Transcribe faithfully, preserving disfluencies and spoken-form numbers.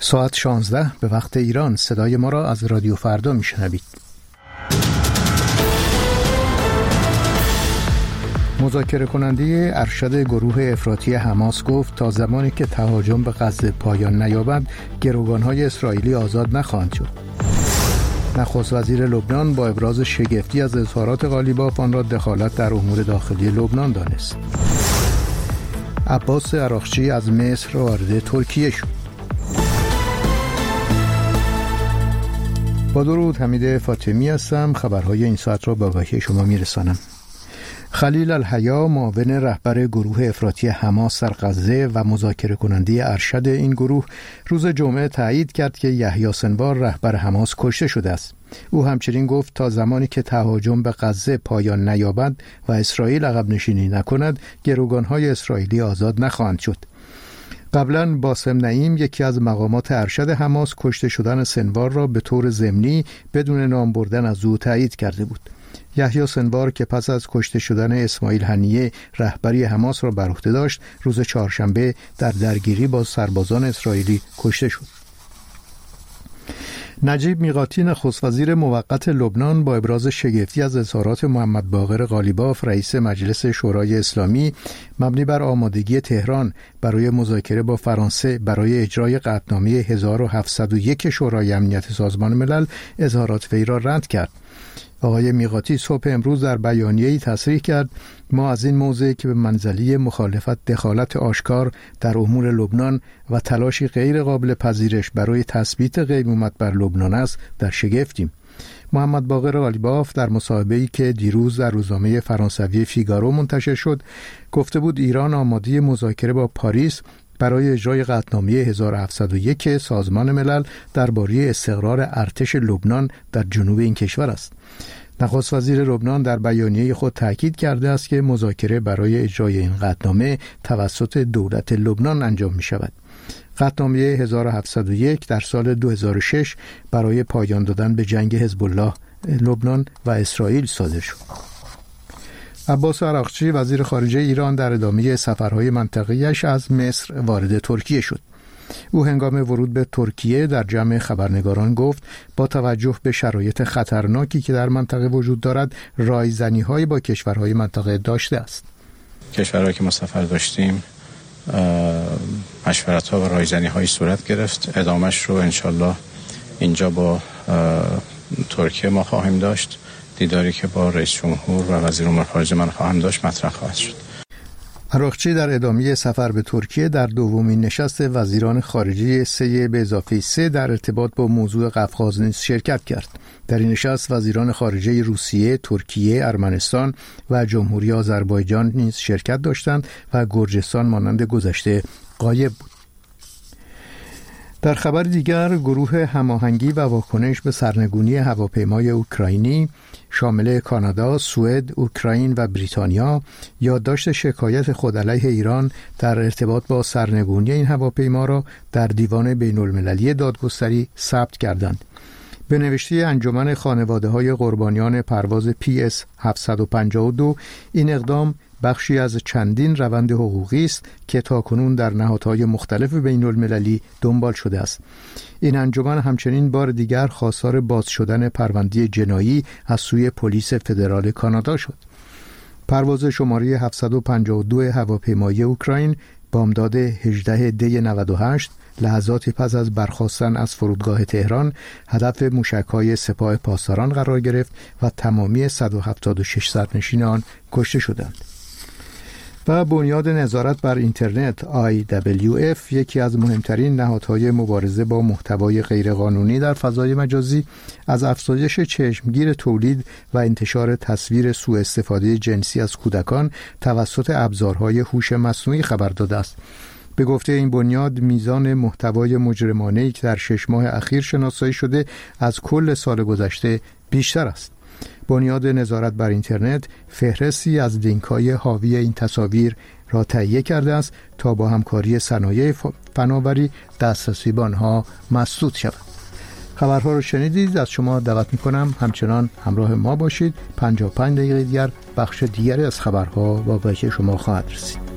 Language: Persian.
ساعت شانزده به وقت ایران. صدای ما را از رادیو فردا میشنوید. مذاکره کننده ارشد گروه افراطی حماس گفت تا زمانی که تهاجم به غزه پایان نیابد گروگان‌های اسرائیلی آزاد نخواهند شد. نخست وزیر لبنان با ابراز شگفتی از اظهارات قالیباف آن را دخالت در امور داخلی لبنان دانست. عباس عراقچی از مصر وارد ترکیه شد. با درود، حمید فاطمی هستم. خبرهای این ساعت را به آگاهی شما میرسانم. خلیل الحیا، معاون رهبر گروه افراطی حماس در غزه و مذاکره کننده ارشد این گروه، روز جمعه تایید کرد که یحیی سنوار رهبر حماس کشته شده است. او همچنین گفت تا زمانی که تهاجم به غزه پایان نیابد و اسرائیل عقب نشینی نکند، گروگان‌های اسرائیلی آزاد نخواهند شد. قبلا باسم نعیم، یکی از مقامات ارشد حماس، کشته شدن سنوار را به طور ضمنی بدون نام بردن از او تایید کرده بود. یحیی سنوار که پس از کشته شدن اسماعیل هنیه رهبری حماس را بر عهده داشت، روز چهارشنبه در درگیری با سربازان اسرائیلی کشته شد. نجیب میقاتی، نخست وزیر موقت لبنان، با ابراز شگفتی از اظهارات محمد باقر قالیباف، رئیس مجلس شورای اسلامی، مبنی بر آمادگی تهران برای مذاکره با فرانسه برای اجرای قطعنامه هزار و هفتصد و یک شورای امنیت سازمان ملل، اظهارات وی را رد کرد. آقای میقاتی صبح امروز در بیانیه‌ای تصریح کرد: ما از این موضع که به منزله مخالفت دخالت آشکار در امور لبنان و تلاشی غیر قابل پذیرش برای تثبیت قیمومت بر لبنان است در شگفتیم. محمد باقر قالیباف در مصاحبه‌ای که دیروز در روزنامه فرانسوی فیگارو منتشر شد گفته بود ایران آماده مذاکره با پاریس برای اجرای قطعنامه هزار و هفتصد و یک سازمان ملل درباره استقرار ارتش لبنان در جنوب این کشور است. نخست وزیر لبنان در بیانیه خود تاکید کرده است که مذاکره برای اجرای این قطعنامه توسط دولت لبنان انجام می شود. قطعنامه هزار و هفتصد و یک در سال دو هزار و شش برای پایان دادن به جنگ حزب الله لبنان و اسرائیل صادر شد. عباس عراقچی، وزیر خارجه ایران، در ادامه سفرهای منطقه‌ایش از مصر وارد ترکیه شد. او هنگام ورود به ترکیه در جمع خبرنگاران گفت با توجه به شرایط خطرناکی که در منطقه وجود دارد، رایزنی‌هایی با کشورهای منطقه داشته است. کشورهایی که ما سفر داشتیم مشورت‌ها و رایزنی‌هایی صورت گرفت. ادامهش رو انشالله اینجا با ترکیه ما خواهیم داشت. دیداری که با رئیس جمهور و وزیر امور خارجه من خواهم داشت مطرح خواهد شد. عراقچی در ادامه سفر به ترکیه در دومین نشست وزیران خارجه سه به اضافه سه در ارتباط با موضوع قفقاز نیز شرکت کرد. در این نشست وزیران خارجه روسیه، ترکیه، ارمنستان و جمهوری آذربایجان نیز شرکت داشتند و گرجستان مانند گذشته غایب بود. در خبر دیگر، گروه هماهنگی و واکنش به سرنگونی هواپیمای اوکراینی شامل کانادا، سوئد، اوکراین و بریتانیا یادداشت شکایت خود علیه ایران در ارتباط با سرنگونی این هواپیما را در دیوان بین المللی دادگستری ثبت کردند. به نوشته انجمن خانواده‌های قربانیان پرواز پی اس هفتصد و پنجاه و دو، این اقدام بخشی از چندین روند حقوقی است که تاکنون در نهادهای مختلف بین المللی دنبال شده است. این انجمن همچنین بار دیگر خواستار باز شدن پرونده جنایی از سوی پلیس فدرال کانادا شد. پرواز شماره هفتصد و پنجاه و دو هواپیمای اوکراین بامداد هجدهم دی نود و هشت لحظاتی پس از برخاستن از فرودگاه تهران هدف موشک‌های سپاه پاسداران قرار گرفت و تمامی صد و هفتاد و شش سرنشین آن کشته شدند. و بنیاد نظارت بر اینترنت آی دبلیو اف، یکی از مهمترین نهادهای مبارزه با محتوای غیرقانونی در فضای مجازی، از افزایش چشمگیر تولید و انتشار تصویر سوء استفاده جنسی از کودکان توسط ابزارهای هوش مصنوعی خبر داده است. به گفته این بنیاد، میزان محتوای مجرمانه‌ای که در شش ماه اخیر شناسایی شده از کل سال گذشته بیشتر است. بنیاد نظارت بر اینترنت فهرستی از لینک‌های حاوی این تصاویر را تهیه کرده است تا با همکاری صنایع فناوری دسترسی به آنها مسدود شود. خبرها رو شنیدید. از شما دعوت می‌کنم همچنان همراه ما باشید. پنجاه و پنج دقیقه دیگر بخش دیگری از خبرها با بچه شما خواهد رسید.